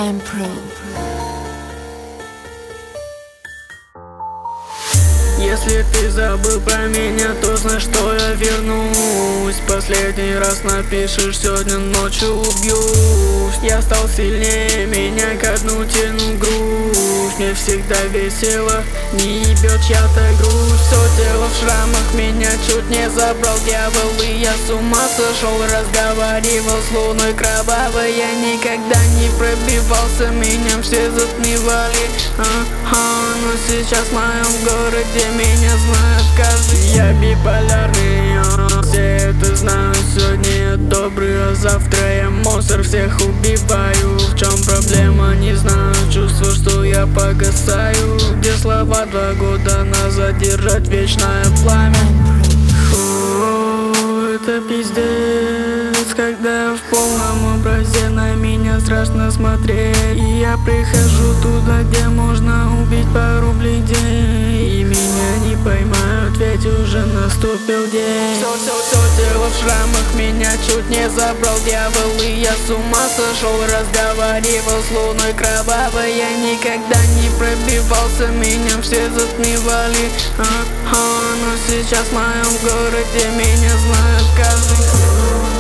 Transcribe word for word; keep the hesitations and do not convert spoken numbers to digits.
I'm Pro. Если ты забыл про меня, то знай, что я вернусь. Последний раз напишешь, сегодня ночью убьюсь. Я стал сильнее, меня ко дну тяну грусть. Мне всегда весело, не ебет чья-то грусть. Все тело в шрамах, меня чуть не забрал дьявол. И я с ума сошел, разговаривал с луной кровавой. Я никогда не пробивался, меня все затмевали. А-а, но сейчас в моем городе меня знает каждый. Я биполярный, а, все это знают. Сегодня я добрый, а завтра я монстр, всех убиваю. В чем проблема, не знаю, чувство, что я погасаю. Где слова два года назад, держать вечное пламя. Фу, это пиздец, когда я в полном образе, на меня страшно смотреть. И я прихожу туда, где можно убить пару людей. И меня не поймают, ведь уже наступил день. Все, все, все тело в шрамах, меня чуть не забрал дьявол. И я с ума сошел, разговаривал с луной кровавой. Я никогда не пробивался, меня все затмевали. А-а, но сейчас в моем городе меня знает каждый.